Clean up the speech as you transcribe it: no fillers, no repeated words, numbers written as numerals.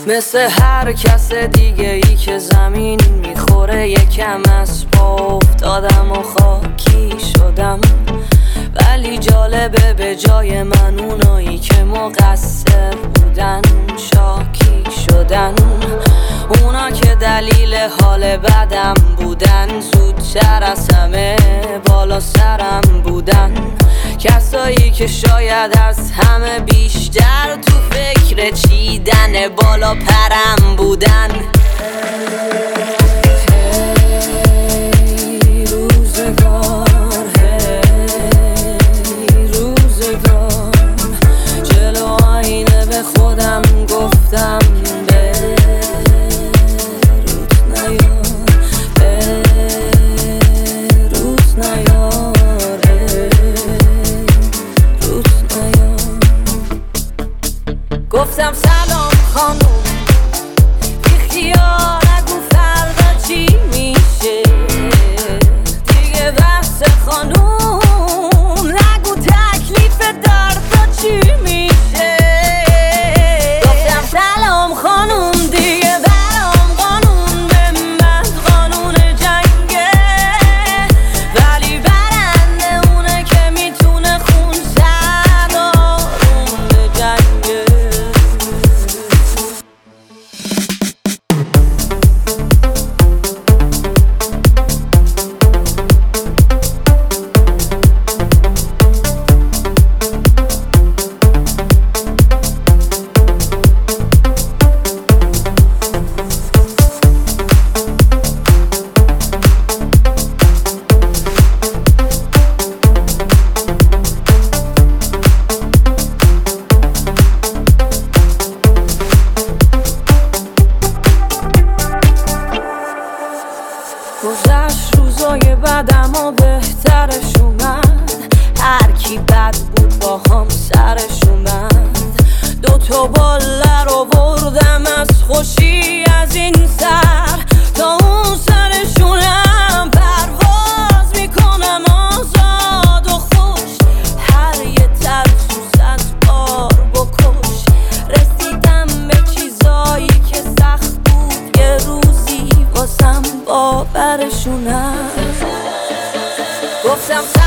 مثل هر کس دیگه ای که زمین میخوره یکم از پا افتادم و خاکی شدم. ولی جالبه به جای من اونایی که مقصر بودن شاکی شدن. اونا که دلیل حال بدم بودن زودتر از همه بالا سرم بودن. کسایی که شاید از همه بیشتر تو فکر چیدن بالا پرم بودن. خودم گفتم روز نیار گفتم سلام خانوم بیخیال نگو فردا چی میشه دیگه بحث خانوم نگو تکلیف دردا چی میشه. سلام خانوم دیگه برام قانون به من قانون جنگه، ولی برنده اونه که میتونه خون سر آروم به جنگه. گذشت روزای بدم و بهترش اومد. هر کی بد بود با هم سرش اومد. دوتا باله رو بردم از خوشی از این سر تا اون سرشونم پرواز میکنم آزاد و خوش. هر یه ترسو صد بار بکش. رسیدم به چیزایی که سخت بود یه روزی واسم باورشونم. گفتم